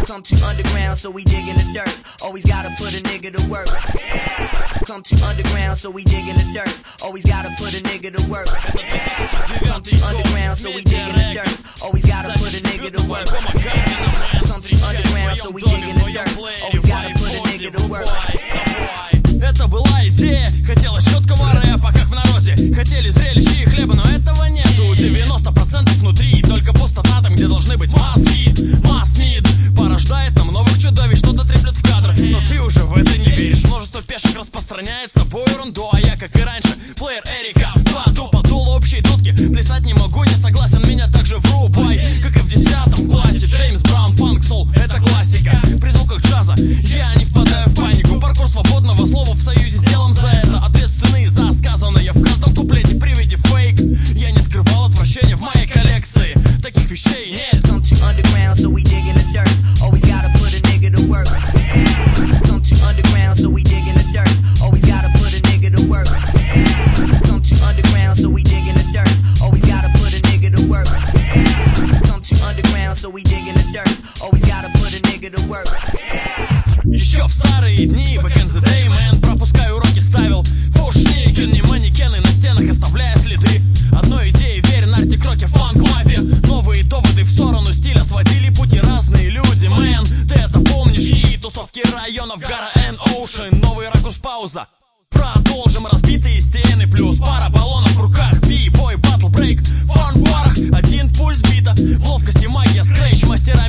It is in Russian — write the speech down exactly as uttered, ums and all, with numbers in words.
Come to underground, so we dig in the dirt. Always gotta put a nigga to work. Come to underground, so we dig in the dirt. Always gotta put a nigga to work. Come to underground, so we dig in the dirt. Always gotta put a nigga to work. Come to underground, so we dig in the dirt. Always gotta put a nigga to work. Это была идея, хотелось четкого рэпа, как в народе. Хотели зрелища и хлеба, но этого нету. девяносто процентов внутри, только пустота там, где должны быть мозги. Масс-мид порождает нам новых чудовищ, что-то треплет в кадр, но ты уже в это не веришь. Множество пешек распространяет собой ерунду, а я, как и раньше, плеер Эрика Баду, подул общей дудки. Плясать не могу, не согласен, меня также врубай, как и в десятом классе. Джеймс Браун, фанк, сол, это классика. При звуках джаза я не впадаю в панику. Паркур свободного слова в союзе сделан за это. Ответственный за сказанное в каждом куплете при виде фейк. Я не скрывал отвращения в моей коллекции. Таких вещей нет. Come to underground, so we dig in the dirt. Always gotta put a nigga to work. Come to underground, so we dig in the dirt. Always gotta put a nigga to work. Come to underground, so we dig in the dirt. Always gotta put a nigga to work. Come to underground, so we dig in the dirt. Always gotta put a nigga to work. Еще в старые дни, back in the day, man, пропуская уроки, ставил фушникен, не манекены на стенах, оставляя следы. Одной идее верен, артик-роки, фанк-мафия. Новые доводы в сторону стиля сводили пути разные люди, мэн. Ты это помнишь? И тусовки районов Гара and Ocean. Новый ракурс, пауза. Продолжим. Разбитые стены плюс пара баллонов в руках. Би-бой, батл, брейк, в фан-барах. Один пульс бита, в ловкости магия, скретч, мастера